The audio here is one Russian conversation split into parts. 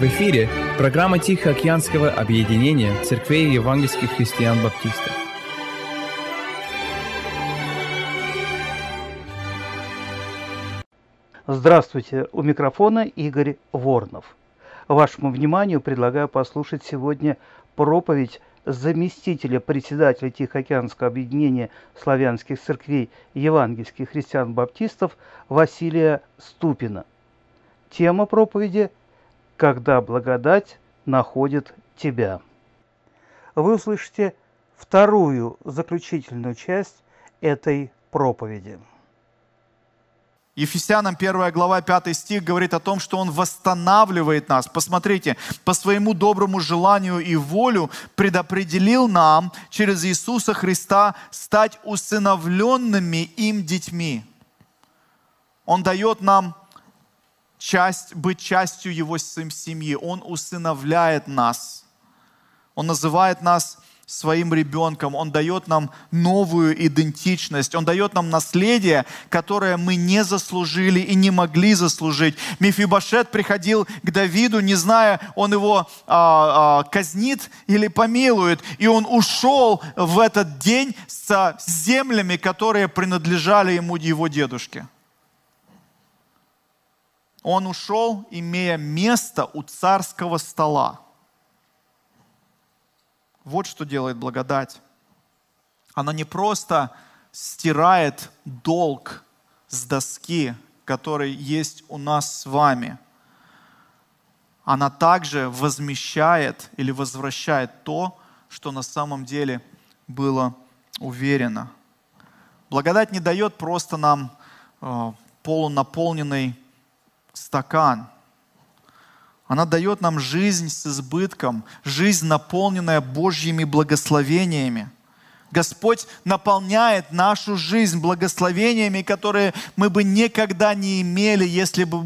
В эфире программа Тихоокеанского объединения церквей евангельских христиан-баптистов. Здравствуйте, у микрофона Игорь Воронов. Вашему вниманию предлагаю послушать сегодня проповедь заместителя председателя Тихоокеанского объединения славянских церквей евангельских христиан-баптистов Василия Ступина. Тема проповеди «Когда благодать находит тебя». Вы услышите вторую заключительную часть этой проповеди. Ефесянам 1 глава 5 стих говорит о том, что Он восстанавливает нас. Посмотрите, по своему доброму желанию и волю предопределил нам через Иисуса Христа стать усыновленными им детьми. Он дает нам быть частью Его семьи. Он усыновляет нас. Он называет нас своим ребенком. Он дает нам новую идентичность. Он дает нам наследие, которое мы не заслужили и не могли заслужить. Мефибошет приходил к Давиду, не зная, он его казнит или помилует. И он ушел в этот день с землями, которые принадлежали ему, его дедушке. Он ушел, имея место у царского стола. Вот что делает благодать. Она не просто стирает долг с доски, который есть у нас с вами. Она также возмещает или возвращает то, что на самом деле было уверено. Благодать не дает просто нам полунаполненный стакан. Она дает нам жизнь с избытком, жизнь, наполненная Божьими благословениями. Господь наполняет нашу жизнь благословениями, которые мы бы никогда не имели, если бы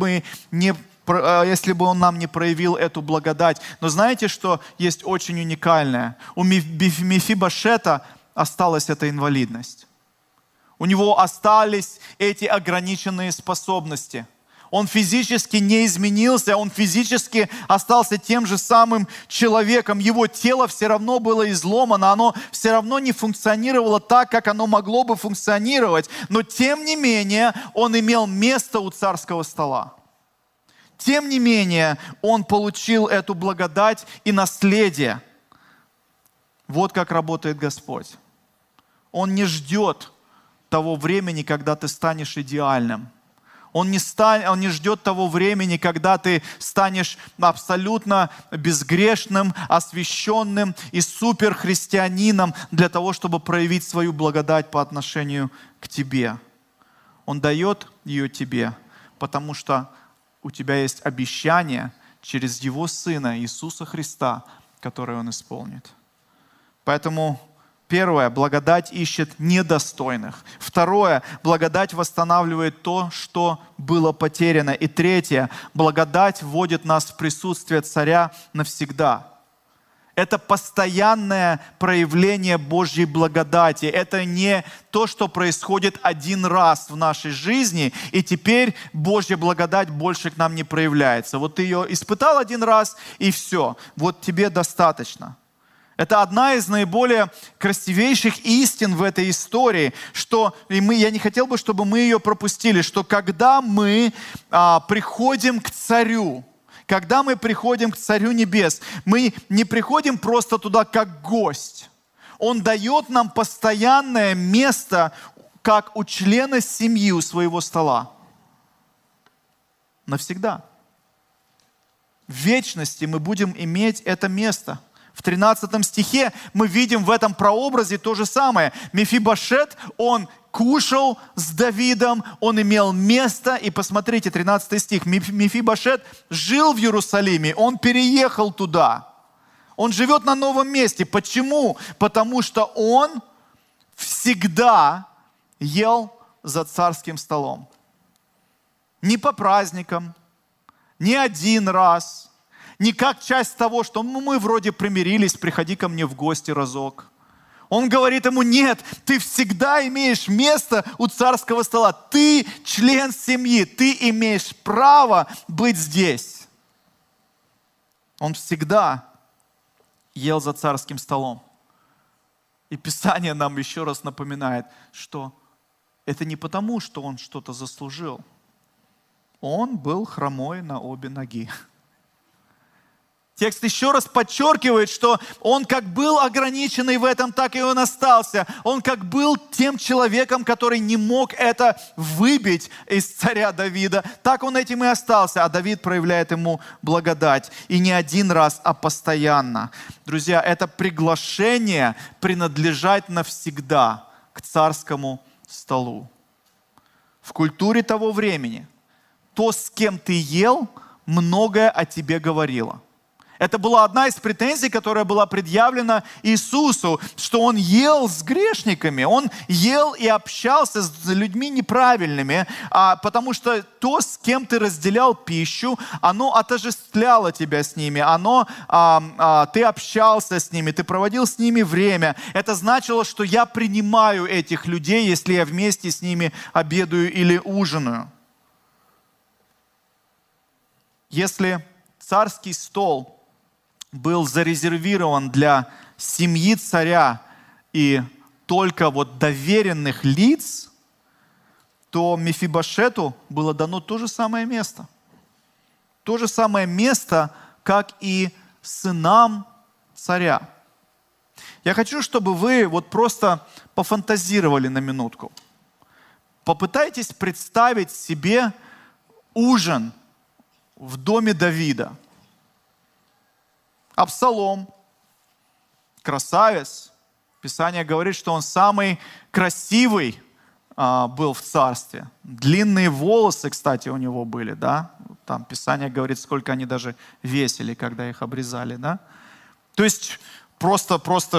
Он нам не проявил эту благодать. Но знаете, что есть очень уникальное? У Мефибошета осталась эта инвалидность. У него остались эти ограниченные способности. Он физически не изменился, он физически остался тем же самым человеком. Его тело все равно было изломано, оно все равно не функционировало так, как оно могло бы функционировать. Но тем не менее, он имел место у царского стола. Тем не менее, он получил эту благодать и наследие. Вот как работает Господь. Он не ждет того времени, когда ты станешь идеальным. Он не ждет того времени, когда ты станешь абсолютно безгрешным, освященным и суперхристианином для того, чтобы проявить свою благодать по отношению к тебе. Он дает ее тебе, потому что у тебя есть обещание через Его Сына Иисуса Христа, которое Он исполнит. Поэтому первое, благодать ищет недостойных. Второе, благодать восстанавливает то, что было потеряно. И третье, благодать вводит нас в присутствие Царя навсегда. Это постоянное проявление Божьей благодати. Это не то, что происходит один раз в нашей жизни, и теперь Божья благодать больше к нам не проявляется. Вот ты ее испытал один раз, и все. Вот тебе достаточно. Это одна из наиболее красивейших истин в этой истории, что я не хотел бы, чтобы мы ее пропустили, что когда мы приходим к Царю, когда мы приходим к Царю Небес, мы не приходим просто туда как гость. Он дает нам постоянное место, как у члена семьи у своего стола. Навсегда. В вечности мы будем иметь это место. В 13 стихе мы видим в этом прообразе то же самое. Мефибошет, он кушал с Давидом, он имел место. И посмотрите, 13 стих. Мефибошет жил в Иерусалиме, он переехал туда. Он живет на новом месте. Почему? Потому что он всегда ел за царским столом. Не по праздникам, не один раз, не как часть того, что мы вроде примирились, приходи ко мне в гости разок. Он говорит ему: нет, ты всегда имеешь место у царского стола. Ты член семьи, ты имеешь право быть здесь. Он всегда ел за царским столом. И Писание нам еще раз напоминает, что это не потому, что он что-то заслужил. Он был хромой на обе ноги. Текст еще раз подчеркивает, что он как был ограниченный в этом, так и он остался. Он как был тем человеком, который не мог это выбить из царя Давида, так он этим и остался. А Давид проявляет ему благодать. И не один раз, а постоянно. Друзья, это приглашение принадлежать навсегда к царскому столу. В культуре того времени то, с кем ты ел, многое о тебе говорило. Это была одна из претензий, которая была предъявлена Иисусу, что Он ел с грешниками, Он ел и общался с людьми неправильными, потому что то, с кем ты разделял пищу, оно отождествляло тебя с ними, ты общался с ними, ты проводил с ними время. Это значило, что я принимаю этих людей, если я вместе с ними обедаю или ужинаю. Если царский стол был зарезервирован для семьи царя и только доверенных лиц, то Мефибошету было дано то же самое место. То же самое место, как и сынам царя. Я хочу, чтобы вы просто пофантазировали на минутку. Попытайтесь представить себе ужин в доме Давида. Абсалом, красавец. Писание говорит, что он самый красивый был в царстве. Длинные волосы, кстати, у него были, да? Там Писание говорит, сколько они даже весили, когда их обрезали, да? То есть просто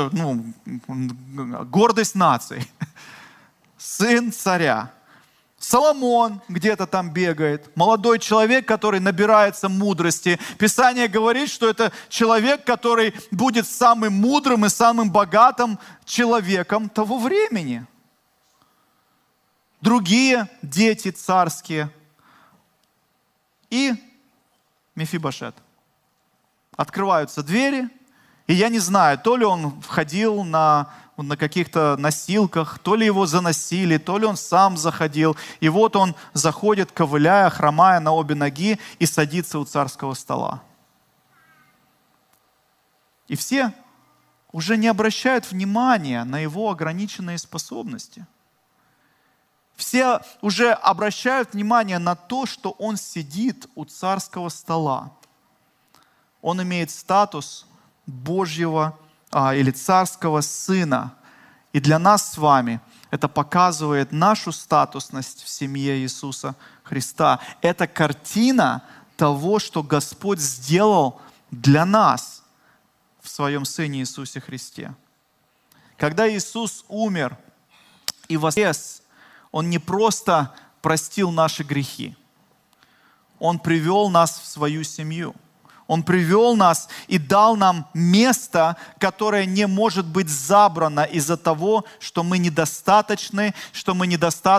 гордость нации. Сын царя. Соломон где-то там бегает, молодой человек, который набирается мудрости. Писание говорит, что это человек, который будет самым мудрым и самым богатым человеком того времени. Другие дети царские. И Мефибошет. Открываются двери, и я не знаю, то ли он входил на каких-то носилках, то ли его заносили, то ли он сам заходил. И вот он заходит, ковыляя, хромая на обе ноги, и садится у царского стола. И все уже не обращают внимания на его ограниченные способности. Все уже обращают внимание на то, что он сидит у царского стола. Он имеет статус Божьего или царского сына. И для нас с вами это показывает нашу статусность в семье Иисуса Христа. Это картина того, что Господь сделал для нас в Своем Сыне Иисусе Христе. Когда Иисус умер и воскрес, Он не просто простил наши грехи. Он привел нас в свою семью. Он привел нас и дал нам место, которое не может быть забрано из-за того, что мы недостаточны, что мы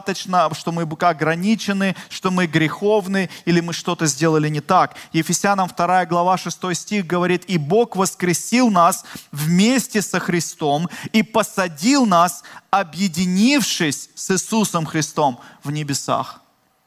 ограничены, что мы греховны или мы что-то сделали не так. Ефесянам 2 глава 6 стих говорит: «И Бог воскресил нас вместе со Христом и посадил нас, объединившись с Иисусом Христом в небесах».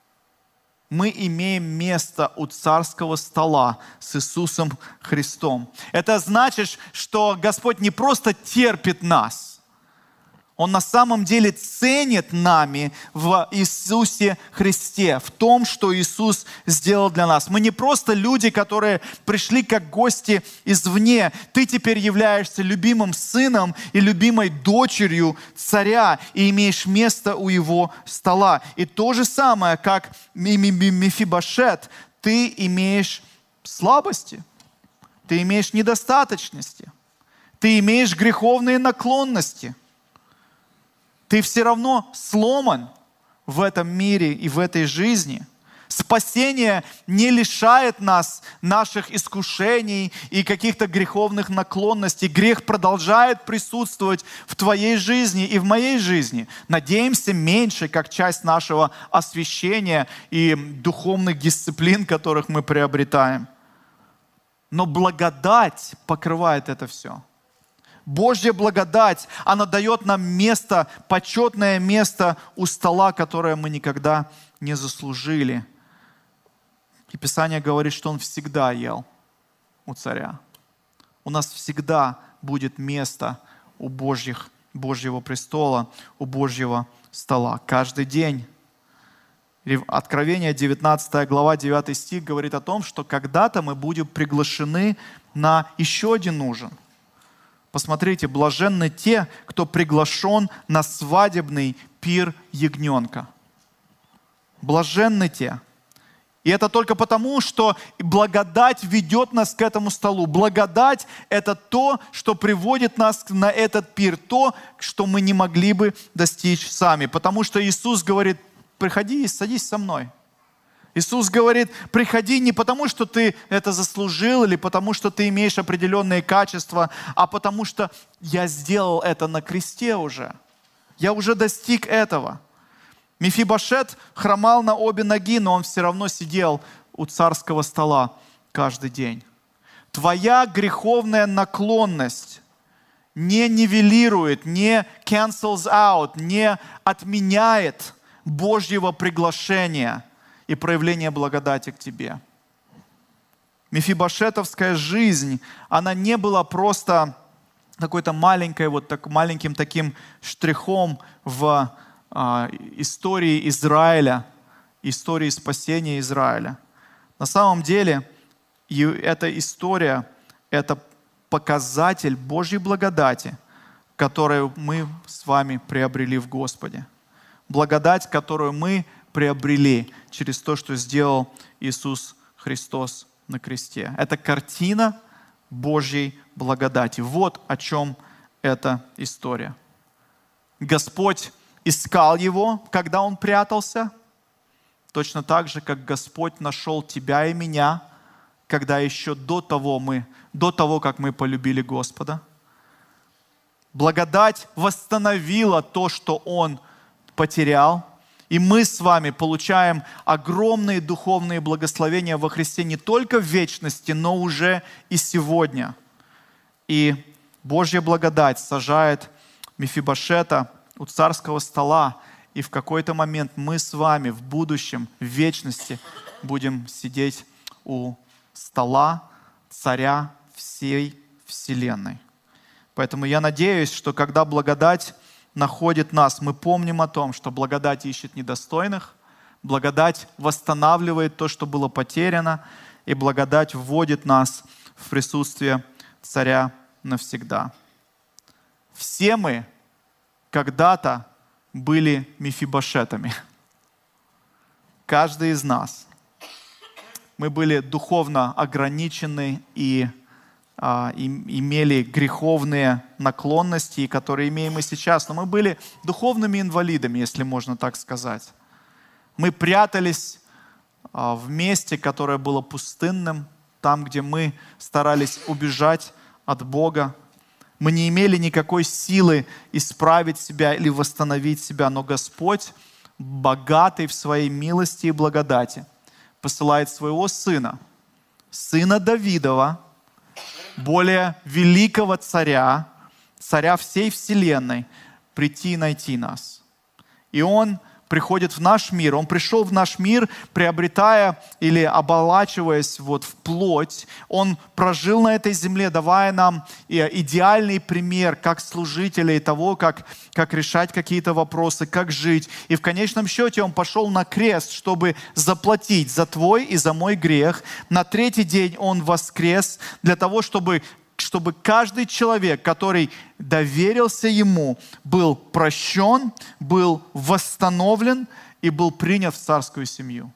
Мы имеем место у царского стола с Иисусом Христом. Это значит, что Господь не просто терпит нас, Он на самом деле ценит нами в Иисусе Христе, в том, что Иисус сделал для нас. Мы не просто люди, которые пришли как гости извне. Ты теперь являешься любимым сыном и любимой дочерью царя и имеешь место у его стола. И то же самое, как Мефибошет, ты имеешь слабости, ты имеешь недостаточности, ты имеешь греховные наклонности. Ты все равно сломан в этом мире и в этой жизни. Спасение не лишает нас наших искушений и каких-то греховных наклонностей. Грех продолжает присутствовать в твоей жизни и в моей жизни. Надеемся, меньше, как часть нашего освящения и духовных дисциплин, которых мы приобретаем. Но благодать покрывает это все. Божья благодать, она дает нам место, почетное место у стола, которое мы никогда не заслужили. И Писание говорит, что Он всегда ел у царя. У нас всегда будет место у Божьего престола, у Божьего стола. Каждый день. Откровение, 19 глава, 9 стих говорит о том, что когда-то мы будем приглашены на еще один ужин. Посмотрите, блаженны те, кто приглашен на свадебный пир ягненка. Блаженны те. И это только потому, что благодать ведет нас к этому столу. Благодать – это то, что приводит нас на этот пир, то, что мы не могли бы достичь сами. Потому что Иисус говорит: приходи и садись со мной. Иисус говорит: приходи не потому, что ты это заслужил, или потому, что ты имеешь определенные качества, а потому что я сделал это на кресте уже. Я уже достиг этого. Мефибошет хромал на обе ноги, но он все равно сидел у царского стола каждый день. Твоя греховная наклонность не нивелирует, не cancels out, не отменяет Божьего приглашения и проявления благодати к тебе. Мефибошетовская жизнь, она не была просто какой-то маленьким таким штрихом в истории Израиля, истории спасения Израиля. На самом деле, эта история – это показатель Божьей благодати, которую мы с вами приобрели в Господе. Благодать, которую мы приобрели через то, что сделал Иисус Христос на кресте. Это картина Божьей благодати. Вот о чем эта история. Господь искал его, когда он прятался, точно так же, как Господь нашел тебя и меня, когда еще до того, как мы полюбили Господа. Благодать восстановила то, что Он потерял, и мы с вами получаем огромные духовные благословения во Христе не только в вечности, но уже и сегодня. И Божья благодать сажает Мефибошета у царского стола, и в какой-то момент мы с вами в будущем, в вечности, будем сидеть у стола царя всей вселенной. Поэтому я надеюсь, что когда благодать находит нас, мы помним о том, что благодать ищет недостойных, благодать восстанавливает то, что было потеряно, и благодать вводит нас в присутствие царя навсегда. Все мы когда-то были Мефибошетами. Каждый из нас. Мы были духовно ограничены и имели греховные наклонности, которые имеем и сейчас. Но мы были духовными инвалидами, если можно так сказать. Мы прятались в месте, которое было пустынным, там, где мы старались убежать от Бога. Мы не имели никакой силы исправить себя или восстановить себя, но Господь, богатый в своей милости и благодати, посылает своего Сына, Сына Давидова, более великого царя, царя всей вселенной, прийти и найти нас. И Он приходит в наш мир. Он пришел в наш мир, приобретая или оболачиваясь в плоть. Он прожил на этой земле, давая нам идеальный пример, как служителей того, как решать какие-то вопросы, как жить. И в конечном счете Он пошел на крест, чтобы заплатить за твой и за мой грех. На третий день Он воскрес для того, чтобы каждый человек, который доверился Ему, был прощен, был восстановлен и был принят в царскую семью.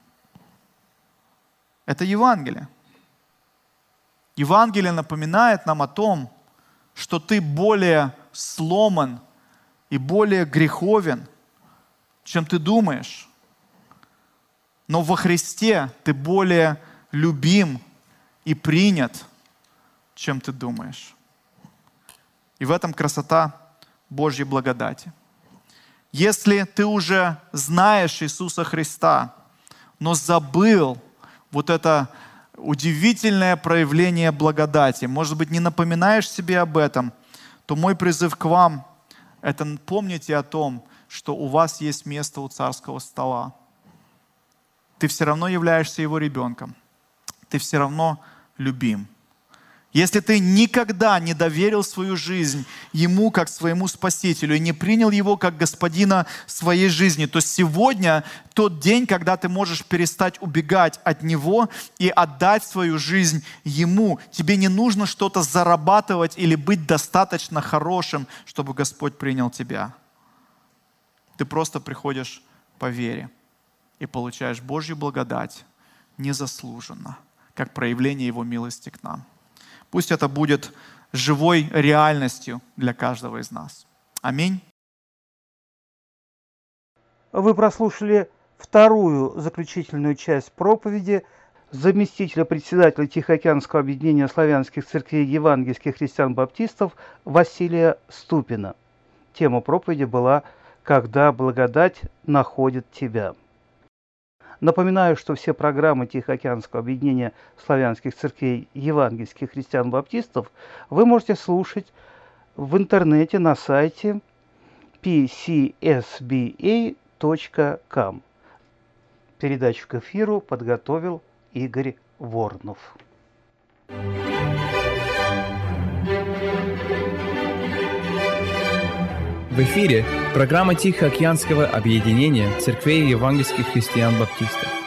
Это Евангелие. Евангелие напоминает нам о том, что ты более сломан и более греховен, чем ты думаешь. Но во Христе ты более любим и принят, чем ты думаешь. И в этом красота Божьей благодати. Если ты уже знаешь Иисуса Христа, но забыл это удивительное проявление благодати. Может быть, не напоминаешь себе об этом, то мой призыв к вам – это помните о том, что у вас есть место у царского стола. Ты все равно являешься его ребенком. Ты все равно любим. Если ты никогда не доверил свою жизнь Ему как своему Спасителю и не принял Его как Господина своей жизни, то сегодня тот день, когда ты можешь перестать убегать от Него и отдать свою жизнь Ему. Тебе не нужно что-то зарабатывать или быть достаточно хорошим, чтобы Господь принял тебя. Ты просто приходишь по вере и получаешь Божью благодать незаслуженно, как проявление Его милости к нам. Пусть это будет живой реальностью для каждого из нас. Аминь. Вы прослушали вторую заключительную часть проповеди заместителя председателя Тихоокеанского объединения славянских церквей евангельских христиан-баптистов Василия Ступина. Тема проповеди была «Когда благодать находит тебя». Напоминаю, что все программы Тихоокеанского объединения славянских церквей евангельских христиан-баптистов вы можете слушать в интернете на сайте pcsba.com. Передачу к эфиру подготовил Игорь Воронов. В эфире программа Тихоокеанского объединения церквей евангельских христиан-баптистов.